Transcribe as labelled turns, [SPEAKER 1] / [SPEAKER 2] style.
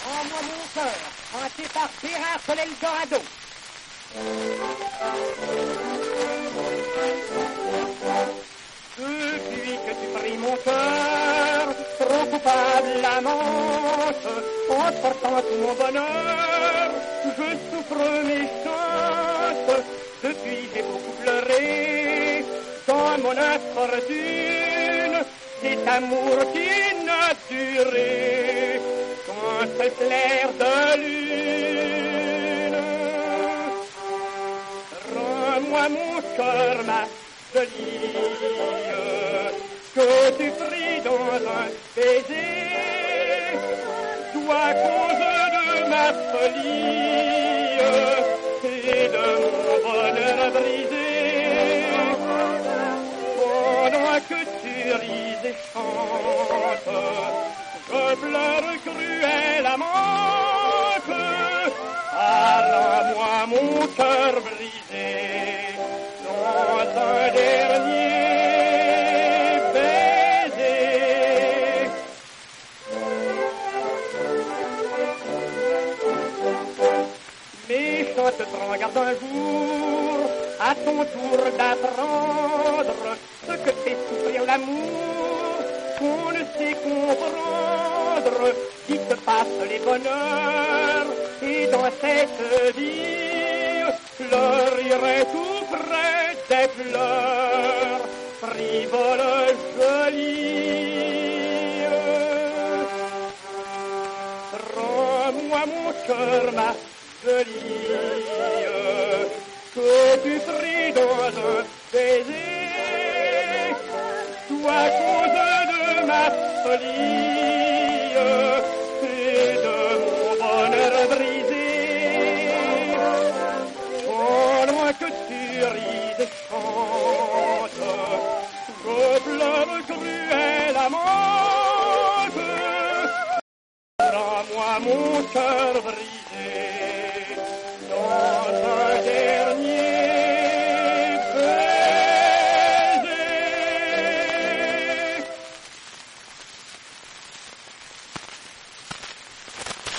[SPEAKER 1] Rends-moi mon cœur, hanté par Gérard Soleil Dorado. Depuis que tu pris mon cœur, trop coupable la manche, en portant tout mon bonheur, je souffre mes chances. Depuis j'ai beaucoup pleuré, dans mon infortune, cet amour qui n'a duré qu'un seul clair de lune. Rends-moi mon cœur, ma jolie, que tu pris dans un baiser, toi cause de ma folie et de mon bonheur brisé. Pendant que tu ris et chantes, je pleure cruellement. Rends-moi mon cœur brisé dans un dernier baiser. Méchante te regarde un jour, à ton tour d'apprendre ce que fait souffrir l'amour, qu'on ne sait comprendre, qui te passe les bonheurs, et dans cette vie, fleurirait tout près des fleurs, frivoles jolies. Rends-moi mon cœur, ma jolie, que tu pris dans un baiser, toi cause de ma folie et de mon bonheur brisé. Pendant que tu ris et chantes, je pleure cruellement. Rends-moi mon cœur brisé dans un dernier